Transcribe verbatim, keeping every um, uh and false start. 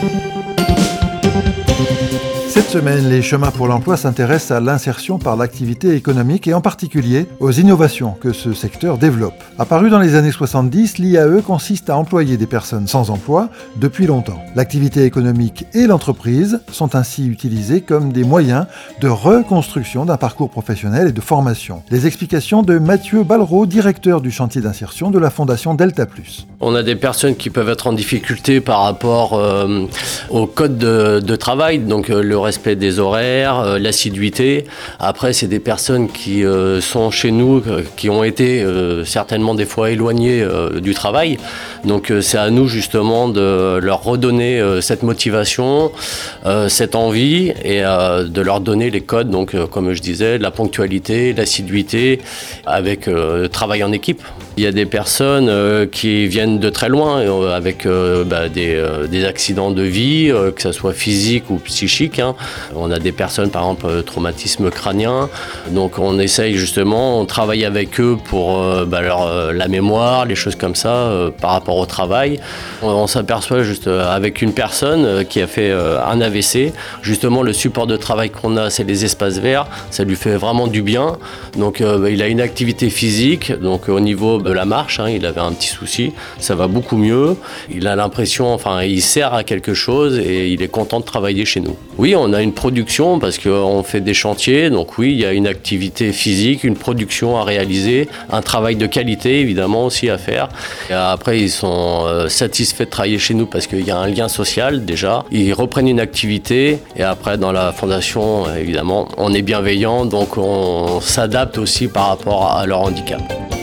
Cette semaine, les chemins pour l'emploi s'intéressent à l'insertion par l'activité économique et en particulier aux innovations que ce secteur développe. Apparu dans les années soixante-dix, l'I A E consiste à employer des personnes sans emploi depuis longtemps. L'activité économique et l'entreprise sont ainsi utilisées comme des moyens de reconstruction d'un parcours professionnel et de formation. Les explications de Mathieu Ballereau, directeur du chantier d'insertion de la Fondation Delta Plus. On a des personnes qui peuvent être en difficulté par rapport euh, au code de, de travail, donc euh, le respect des horaires, euh, l'assiduité. Après, c'est des personnes qui euh, sont chez nous, euh, qui ont été euh, certainement des fois éloignées euh, du travail. Donc euh, c'est à nous justement de leur redonner euh, cette motivation, euh, cette envie et euh, de leur donner les codes, donc euh, comme je disais, la ponctualité, l'assiduité, avec euh, travail en équipe. Il y a des personnes euh, qui viennent de très loin euh, avec euh, bah, des, euh, des accidents de vie, euh, que ce soit physique ou psychique. Hein. On a des personnes, par exemple, euh, traumatisme crânien. Donc on essaye justement, on travaille avec eux pour euh, bah, leur, euh, la mémoire, les choses comme ça, euh, par rapport au travail. On, on s'aperçoit juste euh, avec une personne euh, qui a fait euh, un A V C, justement le support de travail qu'on a, c'est les espaces verts, ça lui fait vraiment du bien. Donc euh, bah, il a une activité physique, donc au niveau de la marche, hein, il avait un petit souci, ça va beaucoup mieux. Il a l'impression, enfin, il sert à quelque chose et il est content de travailler chez nous. Oui, on a une production parce qu'on fait des chantiers, donc oui, il y a une activité physique, une production à réaliser, un travail de qualité évidemment aussi à faire. Et après, ils sont euh, satisfaits de travailler chez nous parce qu'il y a un lien social déjà. Ils reprennent une activité et après, dans la fondation, évidemment, on est bienveillant, donc on s'adapte aussi par rapport à leur handicap.